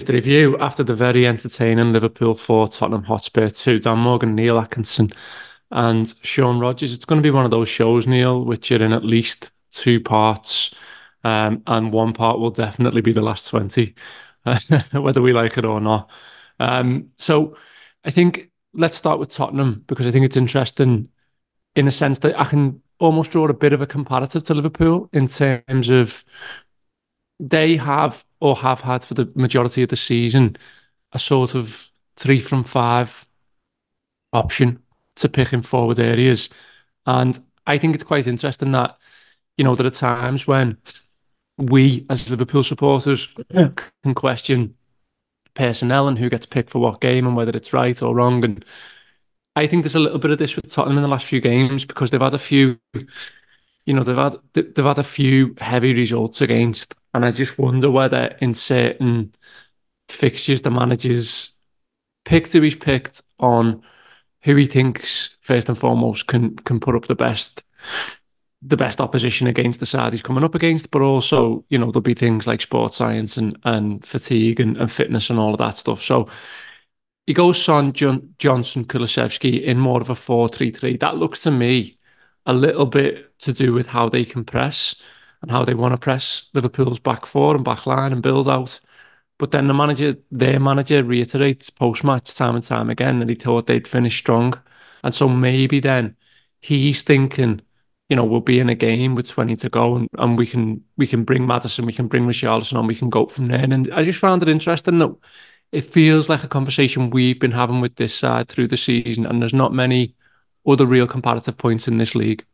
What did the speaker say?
review after the very entertaining Liverpool 4 Tottenham Hotspur 2. Dan Morgan, Neil Atkinson, and Sean Rogers. It's going to be one of those shows, Neil, which are in at least two parts, and one part will definitely be the last 20, whether we like it or not. So I think let's start with Tottenham because I think it's interesting in a sense that I can almost draw a bit of a comparative to Liverpool in terms of they have or have had for the majority of the season a sort of 3 from 5 option to pick in forward areas. And I think it's quite interesting that, there are times when we as Liverpool supporters can question personnel and who gets picked for what game and whether it's right or wrong. And I think there's a little bit of this with Tottenham in the last few games because they've had a few, they've had a few heavy results against, and I just wonder whether in certain fixtures the managers picked who he's picked on who he thinks first and foremost can put up the best opposition against the side he's coming up against, but also, there'll be things like sports science and fatigue and fitness and all of that stuff. So he goes Son, Johnson, Kulusevski in more of a 4-3-3. That looks to me a little bit to do with how they can press and how they want to press Liverpool's back four and back line and build out. But then their manager reiterates post-match time and time again that he thought they'd finish strong. And so maybe then he's thinking, we'll be in a game with 20 to go and we can bring Maddison, we can bring Richarlison on, we can go from there. And I just found it interesting that it feels like a conversation we've been having with this side through the season, and there's not many other real comparative points in this league.